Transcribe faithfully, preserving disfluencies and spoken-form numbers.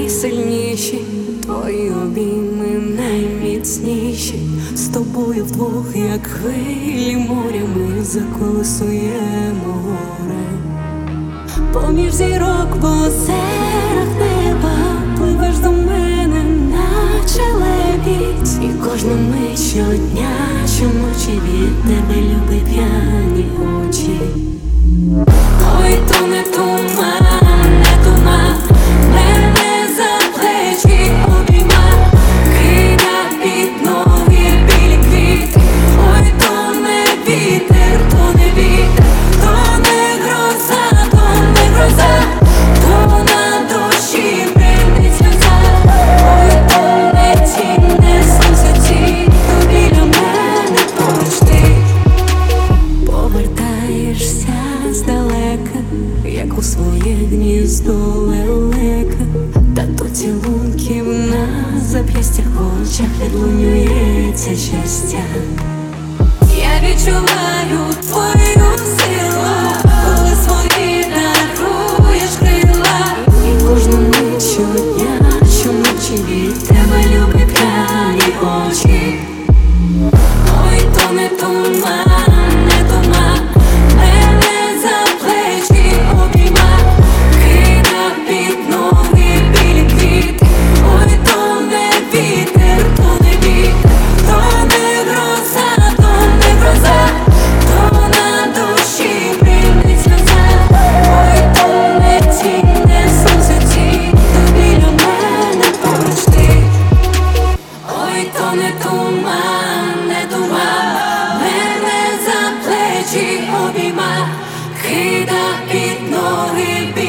найсильніші, твої обійми найміцніші. З тобою вдвох, як хвилі моря, ми заколисуємо горе. Поміж зірок по озерах неба пливеш до мене, наче лебідь. І кожну мить щодня, щоночі від тебе, любі п'яні очі. Ой, то не туман, не туман, мене за плечі обійма, кида під ноги білі квіти. Ой, то не вітер, то не вітер, то не гроза, то не гроза, то на душі бринить сльоза. Ой, то не тінь, не сонце тінь, то біля мене поруч ти. Повертаєшся здалека, як у своє гніздо лелека, та то цілунків на зап'ястях, в очах відлунюється щастя. Я відчуваю твою силу, коли свої даруєш крила. І кожну мить щодня, щоночі від тебе, любі п'яні очі. Ой, то не туман, не туман, мене за плечі обійма, кида під ноги білі квіти. Ой, то не вітер, то не вітер, то не гроза, то не гроза, то на душі бринить сльоза. Ой, то не тінь, не сонце тінь, то біля мене поруч ти. Ой, то не туман, не туман, мене за плечі обійма, кида під ноги.